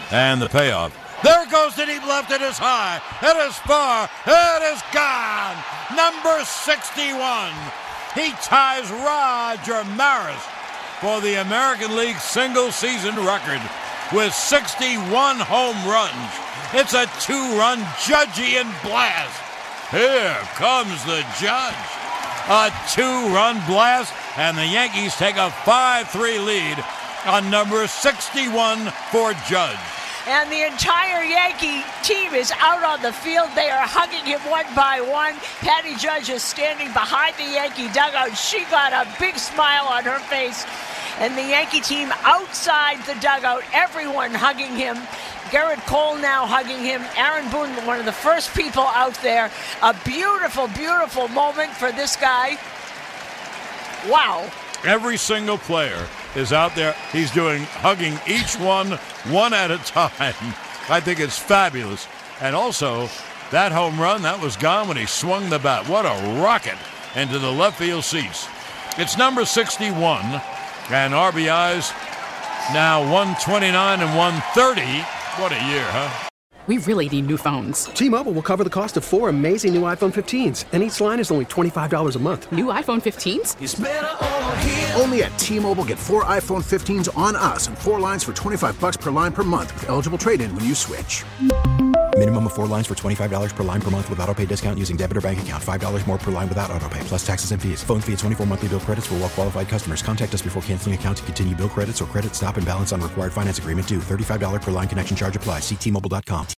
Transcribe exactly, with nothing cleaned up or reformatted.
And the payoff. There goes the deep left. It is high. It is far. It is gone. Number sixty-one. He ties Roger Maris for the American League single-season record with sixty-one home runs. It's a two-run Judgian blast. Here comes the Judge. A two-run blast, and the Yankees take a five three lead on number sixty-one for Judge. And the entire Yankee team is out on the field. They are hugging him one by one. Patty Judge is standing behind the Yankee dugout. She got a big smile on her face. And the Yankee team outside the dugout, everyone hugging him. Garrett Cole now hugging him. Aaron Boone, one of the first people out there. A beautiful, beautiful moment for this guy. Wow. Every single player is out there. He's doing hugging each one, one at a time. I think it's fabulous. And also, that home run, that was gone when he swung the bat. What a rocket into the left field seats. It's number sixty-one, and R B Is now one twenty-nine and one thirty. What a year, huh? We really need new phones. T-Mobile will cover the cost of four amazing new iPhone fifteens, and each line is only twenty-five dollars a month. New iPhone fifteens? It's better over here. Only at T-Mobile, get four iPhone fifteens on us and four lines for twenty-five bucks per line per month with eligible trade-in when you switch. Minimum of four lines for twenty-five dollars per line per month with autopay discount using debit or bank account. five dollars more per line without autopay, plus taxes and fees. Phone fee at twenty-four monthly bill credits for well-qualified customers. Contact us before canceling account to continue bill credits or credit stop and balance on required finance agreement due. thirty-five dollars per line connection charge applies. See T Mobile dot com.